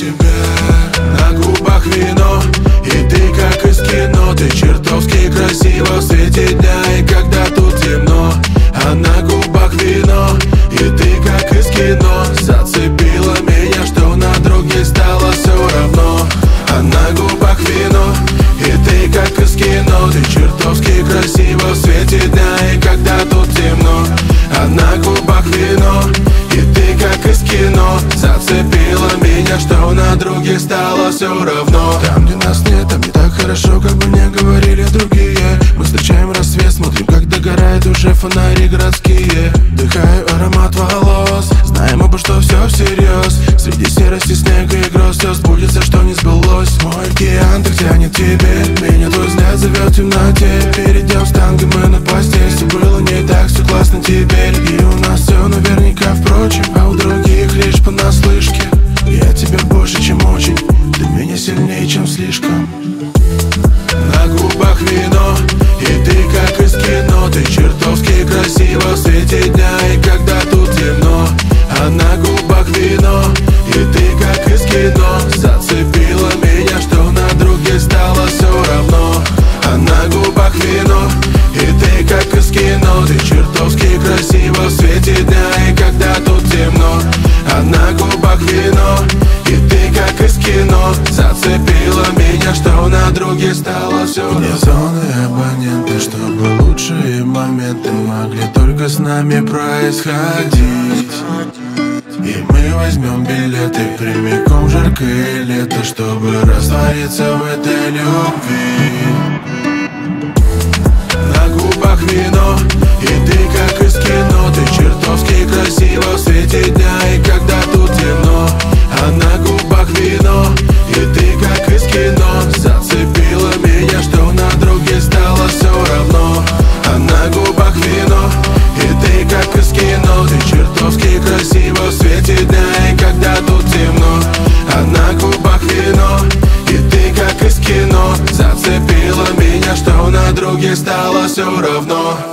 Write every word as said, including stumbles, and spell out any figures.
тебя. На губах вино, и ты как из кино. Ты чертовски красива в свете дня и когда тут темно. А на губах вино, и ты как из кино. Зацепила меня, что на друге стало все равно. А на губах вино, и ты как из кино. Ты чертовски красива в свете дня и когда тут темно. А на губах вино, и ты как из кино. Зацепила меня, что на друге стало все равно. Там, где нас нет, там не так хорошо, как бы мне говорили другие. Мы встречаем рассвет, смотрим, как догорают уже фонари городские. Вдыхаю аромат волос, знаем оба, что все всерьез. Среди серости, снега и гроз все сбудется, что не сбылось. Мой океан так тянет тебе, меня твой взгляд зовет в темноте. Перейдем с танго мы на постель, все было не так, все классно теперь. И у нас все наверняка впрочем, а у других лишь понаслышке. Я тебя больше, чем очень, ты меня сильнее, чем слишком. На губах вино, и ты как из кино. Ты чертовски красива в свете дня и когда тут темно. А на губах вино, и ты как из кино. Зацепила меня, что на друге стало все равно. А на губах вино, и ты как из кино. Ты чертовски красива в свете дня и когда тут темно. А на губах вино, и ты как из кино. Зацепила меня, что на друге стало все равно. Вне зоны абоненты, чтобы лучшие моменты могли только с нами происходить. И мы возьмем билеты прямиком в жаркое лето, чтобы раствориться в этой любви. На губах вино, и ты как из кино. Ты чертовски красива в свете дня и когда тут темно. А на губах вино, и ты как из кино. Зацепила меня, что на друге стало все равно. А на губах вино, и ты как из кино. Ты чертовски красива в свете дня и когда тут темно. А на губах вино, и ты как из кино. Зацепила меня, что на друге стало все равно.